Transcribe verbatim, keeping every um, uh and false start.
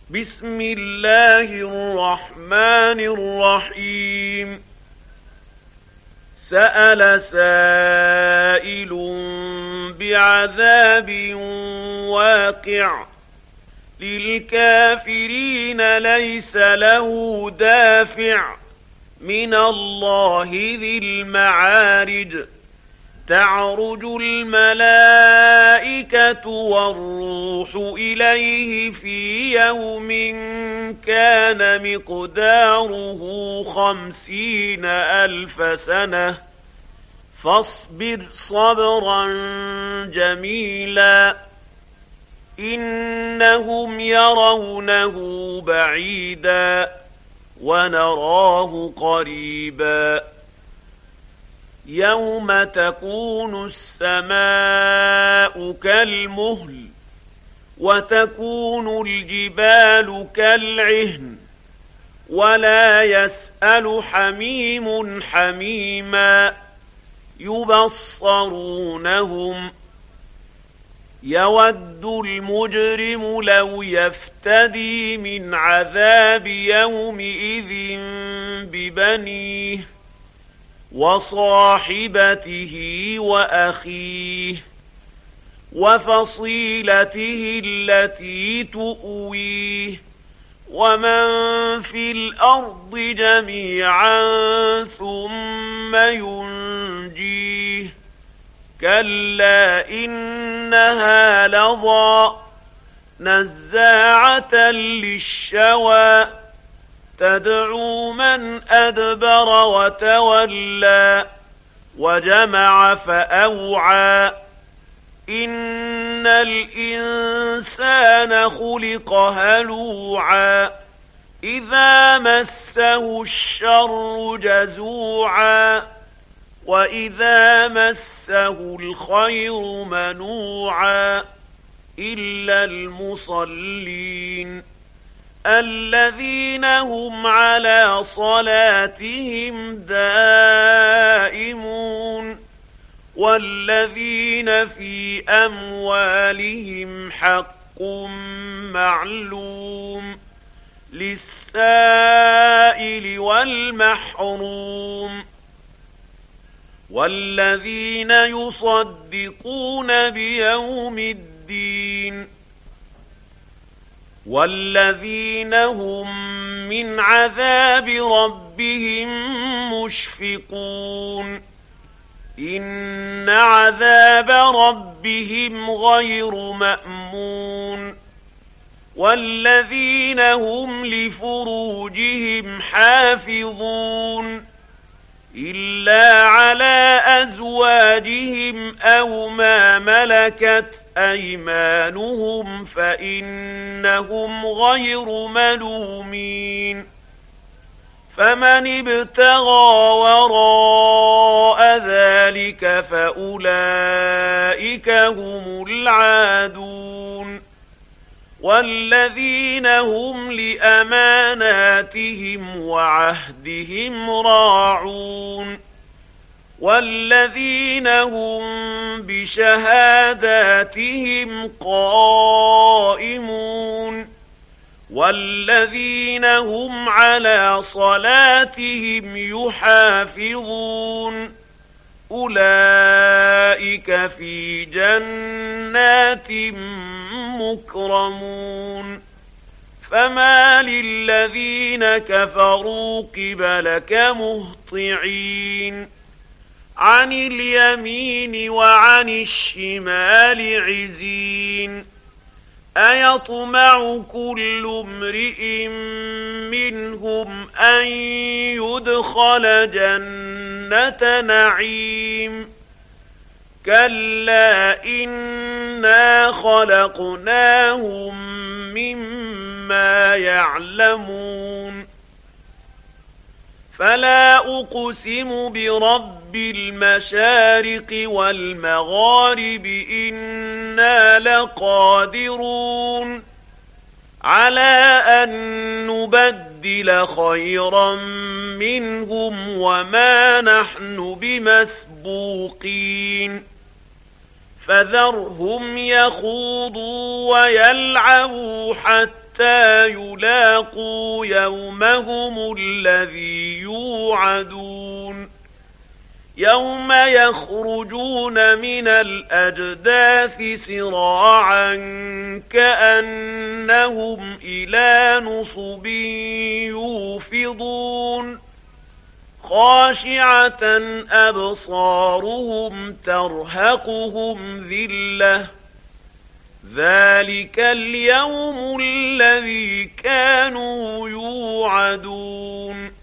بسم الله الرحمن الرحيم. سأل سائل بعذاب واقع للكافرين ليس له دافع من الله ذي المعارج. تعرج الملائكة والروح إليه في يوم كان مقداره خمسين ألف سنة فاصبر صبرا جميلا إنهم يرونه بعيدا ونراه قريبا. يوم تكون السماء كالمهل وتكون الجبال كالعهن ولا يسأل حميم حميما يبصرونهم. يود المجرم لو يفتدي من عذاب يومئذ ببنيه وصاحبته وأخيه وفصيلته التي تؤويه ومن في الأرض جميعا ثم ينجيه. كلا إنها لظى نزاعة للشوى تدعو من أدبر وتولى وجمع فأوعى. إن الإنسان خلق هلوعا إذا مسه الشر جزوعا وإذا مسه الخير منوعا إلا المصلين الذين هم على صلاتهم دائمون والذين في أموالهم حق معلوم للسائل والمحروم والذين يصدقون بيوم الدين والذين هم من عذاب ربهم مشفقون. إن عذاب ربهم غير مأمون. والذين هم لفروجهم حافظون إلا على أزواجهم أو ما ملكت أيمانهم فإنهم غير ملومين. فمن ابتغى وراء ذلك فأولئك هم العادون. والذين هم لأماناتهم وعهدهم راعون والذين هم بشهاداتهم قائمون والذين هم على صلاتهم يحافظون أولئك في جنات مكرمون. فما للذين كفروا قبلك مهطعين عن اليمين وعن الشمال عزين. أيطمع كل امرئ منهم أن يدخل جنة نعيم كلا إنا خلقناهم مما يعلمون. فلا أقسم برب المشارق والمغارب إنا لقادرون على أن نبدل خيرا منهم وما نحن بمسبوقين. فذرهم يخوضوا ويلعبوا حتى حتى يلاقوا يومهم الذي يوعدون يوم يخرجون من الأجداث سراعا كأنهم إلى نصب يوفضون خاشعة أبصارهم ترهقهم ذلة ذلك اليوم الذي كانوا يوعدون